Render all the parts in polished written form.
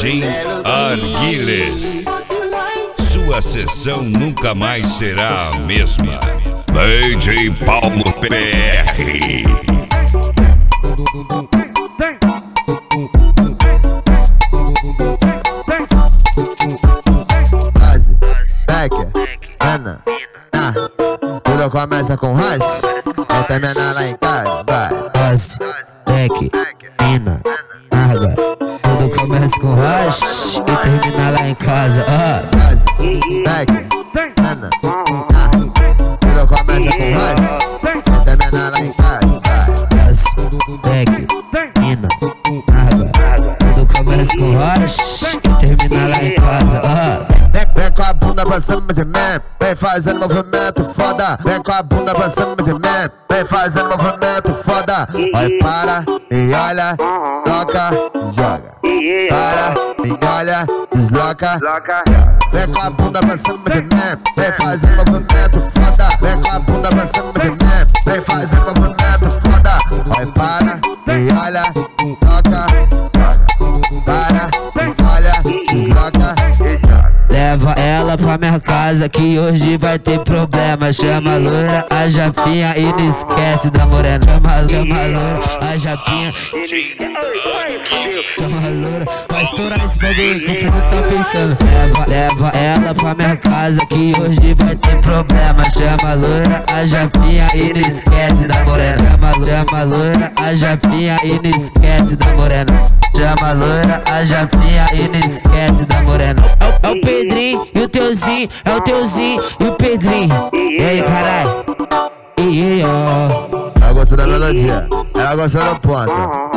Jim Arguiles. Sua sessão nunca mais será a mesma. DJ Paulo PR. Base, Becker, Ana, tudo começa com Rush. Entra menor lá em casa, vai. Base, Beck, Mina, Narga. Tudo começa com Rush e termina lá em casa. Base, Becker, Ana, tudo começa com Rush. Entra menor lá em casa, vai. Base, Beck, Mina, Narga. Tudo começa com Rush e termina lá em casa. Vem com a bunda pra cima de mim, vem fazendo movimento foda. Vem com a bunda pra cima de mim, vem fazendo movimento foda. Olha, para, me olha, toca, joga. Para, me olha, desloca. Vem com a bunda pra cima de mim, vem fazendo movimento foda. Vem com a bunda pra cima de mim, vem fazendo movimento foda. Olha, para, me olha, toca, joga. Para, me olha, desloca. Leva ela pra minha casa que hoje vai ter problema. Chama a loira, a japinha e não esquece da morena. Chama a loira, a japinha. Chama a loira, vai estourar esse bagulho que você não tá pensando. Leva ela pra minha casa que hoje vai ter problema. Chama a loira, a japinha e não esquece da morena. Chama a loira, a japinha e não esquece da morena. Chama a loira, a japinha e não esquece da morena. É o Pedrinho e o Teuzinho, é o Teuzinho e o Pedrinho. E aí, caralho? E ó. Ela gostou da melodia, ela gostou do ponto.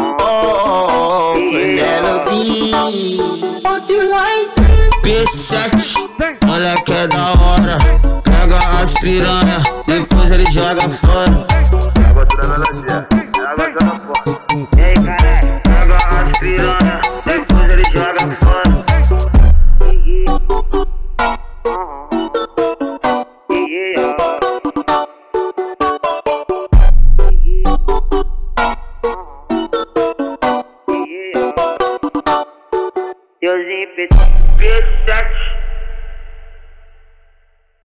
P7, olha que é da hora. Pega as piranha, depois ele joga fora. Ela gostou da melodia, ela gostou do ponto. E aí, caralho? Pega as piranha, depois ele joga fora.